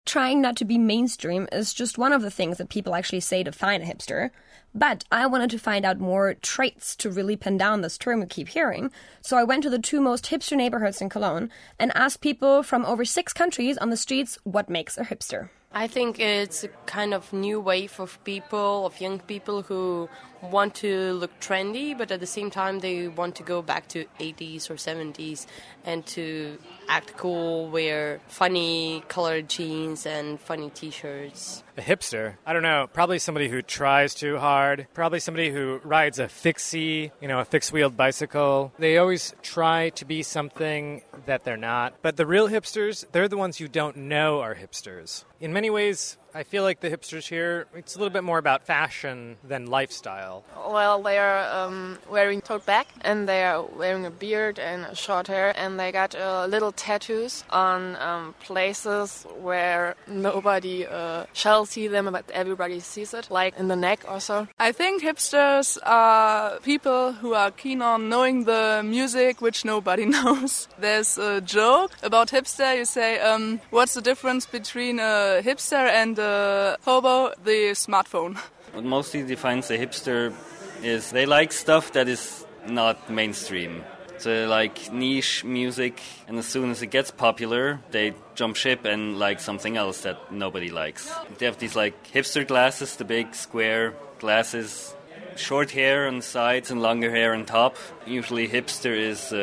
Trying not to be mainstream is just one of the things that people actually say define a hipster. But I wanted to find out more traits to really pin down this term we keep hearing. So I went to the two most hipster neighborhoods in Cologne and asked people from over 6 countries on the streets what makes a hipster. I think it's a kind of new wave of people, of young people who want to look trendy, but at the same time they want to go back to 80s or 70s and to act cool, wear funny colored jeans and funny t-shirts. A hipster? I don't know. Probably somebody who tries too hard. Probably somebody who rides a fixie, a fixed-wheeled bicycle. They always try to be something that they're not. But the real hipsters, they're the ones you don't know are hipsters. In many ways, I feel like the hipsters here, it's a little bit more about fashion than lifestyle. Well, they are wearing tote bag, and they are wearing a beard and short hair, and they got little tattoos on places where nobody shall see them, but everybody sees it, like in the neck or so. I think hipsters are people who are keen on knowing the music which nobody knows. There's a joke about hipster. You say, what's the difference between a hipster and a hobo? The smartphone. What mostly defines a hipster is they like stuff that is not mainstream. So they like niche music, and as soon as it gets popular, they jump ship and like something else that nobody likes. They have these like hipster glasses, the big square glasses, short hair on the sides and longer hair on top. Usually hipster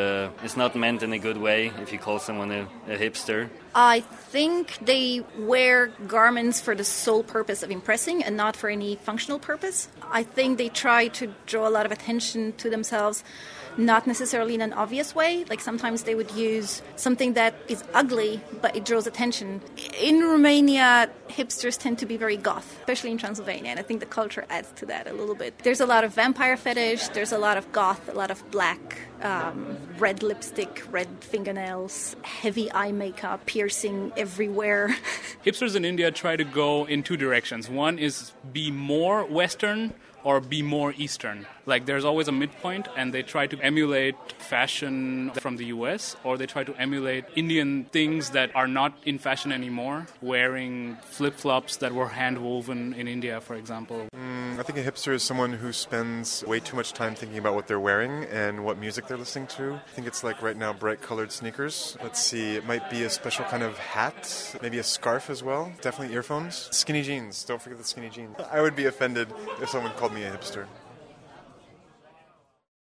is not meant in a good way if you call someone a hipster. I think they wear garments for the sole purpose of impressing and not for any functional purpose. I think they try to draw a lot of attention to themselves, not necessarily in an obvious way. Like sometimes they would use something that is ugly, but it draws attention. In Romania, hipsters tend to be very goth, especially in Transylvania, and I think the culture adds to that a little bit. There's a lot of vampire fetish, there's a lot of goth, a lot of black, red lipstick, red fingernails, heavy eye makeup, piercing everywhere. Hipsters in India try to go in two directions. One is be more Western or be more Eastern. Like there's always a midpoint, and they try to emulate fashion from the US, or they try to emulate Indian things that are not in fashion anymore, wearing flip-flops that were hand-woven in India, for example. I think a hipster is someone who spends way too much time thinking about what they're wearing and what music they're listening to. I think it's like right now bright-colored sneakers. Let's see, it might be a special kind of hat, maybe a scarf as well. Definitely earphones. Skinny jeans. Don't forget the skinny jeans. I would be offended if someone called me a hipster.